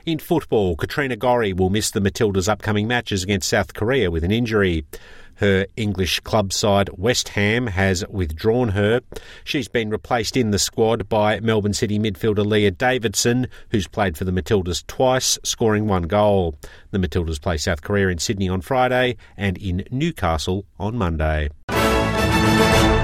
In football, Katrina Gorry will miss the Matildas' upcoming matches against South Korea with an injury. Her English club side West Ham has withdrawn her. She's been replaced in the squad by Melbourne City midfielder Leah Davidson, who's played for the Matildas twice, scoring 1 goal. The Matildas play South Korea in Sydney on Friday and in Newcastle on Monday.